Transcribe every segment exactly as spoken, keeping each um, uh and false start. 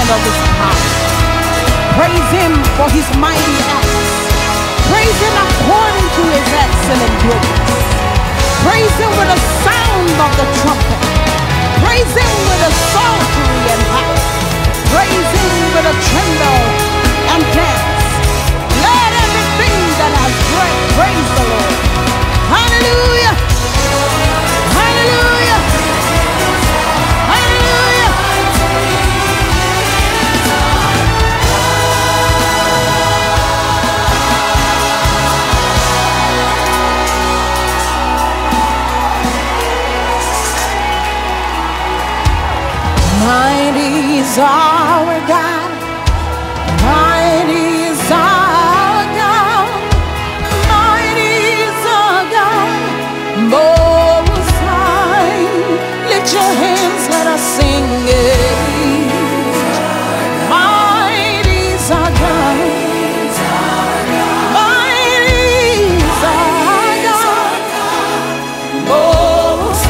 of his power. Praise him for his mighty acts. Praise him according to his excellent goodness. Praise him with the sound of the trumpet. Praise him with a psaltery and harp. Praise him with a tremble and dance. Let everything that has breath praise the Lord. Hallelujah. Hallelujah. Hallelujah. Mighty is our God. Mighty is our God. Mighty is our God. Most high. Lift your hands, let us sing it. Mighty is our God. Mighty is our God. Most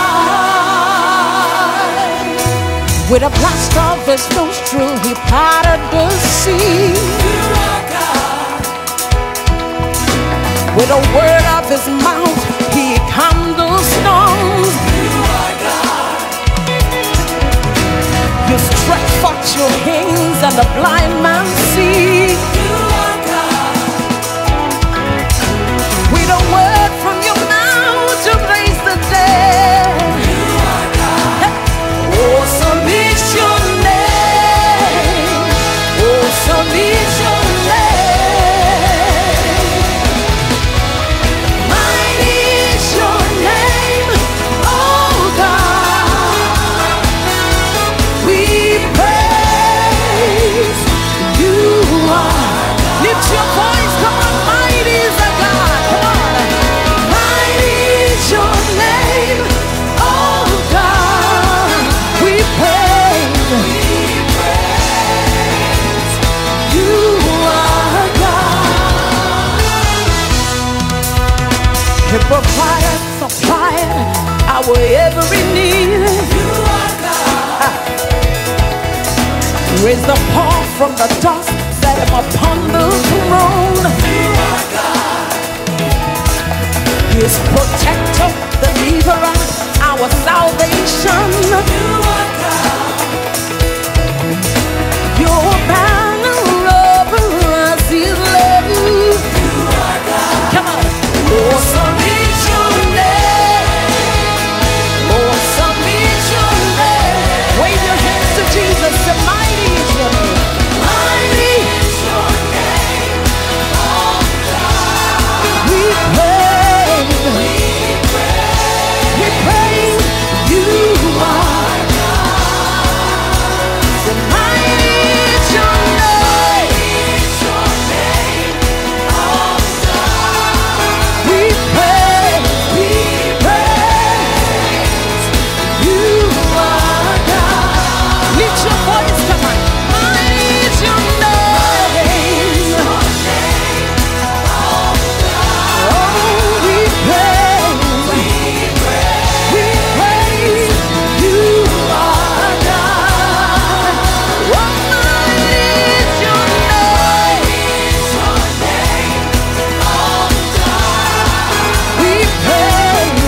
with a blast of his nostril, he parted the sea. You are God. With a word of his mouth, he calmed the storms. You are God. You stretch forth your hands and the blind man see. You are God. With a word from your mouth, you raise the dead. You are God. Awesome is your name. Awesome is your name. Mighty is your name, oh God. We praise you are. Lift your voice, come on. Mighty is the God, come on. Mighty is your name, oh God. We praise, we praise you are God. You provide, supply our every need. You are God. Raise the poor from the dust, set him upon the throne. You are God. He is protector, deliverer, our salvation. You are God. Your banner over us is love. You are God. Come on. Awesome is your name. Awesome is your name. Wave your hands to Jesus. Say, mighty is your name. Mighty is your name, oh God. We praise. We praise. We praise. You are God. Say, mighty is your name. Mighty is your name, oh God. We praise. We praise. You are God. Lift your voice, come on. Mighty is your name. Oh, we praise. We praise. You are God. Oh, mighty is your name. We praise.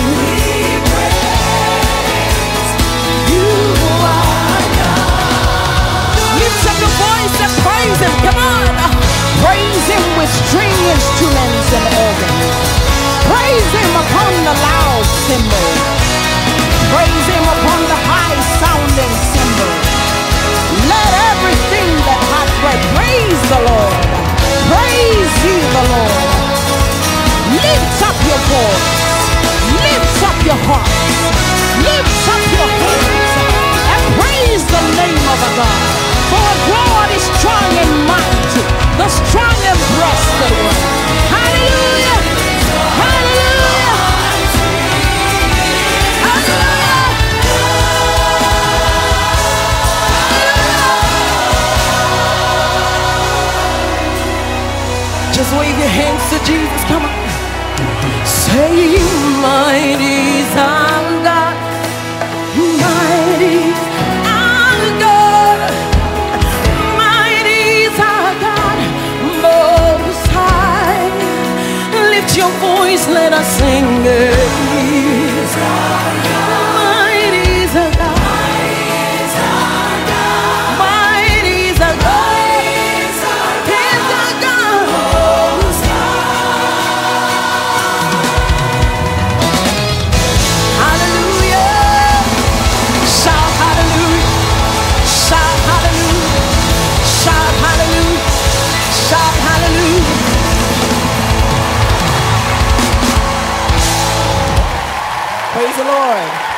You are God. Lift up your voice and praise him. Come on. Praise him with string instruments and organs. Praise him upon the loud cymbal. Praise him upon the high sounding cymbal. Let everything that hath breath praise the Lord. Praise ye the Lord. Lift up your voice. Lift up your heart. Lift up your hands and praise the name of our God. For God is strong and mighty, the strong and breasted one. Hallelujah! Hallelujah! Hallelujah! Just wave your hands to Jesus, come on. Say, mighty is our God. Mighty is our God. voice, let us sing. Mighty is our God. Mighty is our God. He's our God. Hallelujah. Shout hallelujah. Shout hallelujah. Shout hallelujah. Shout hallelujah. Praise the Lord.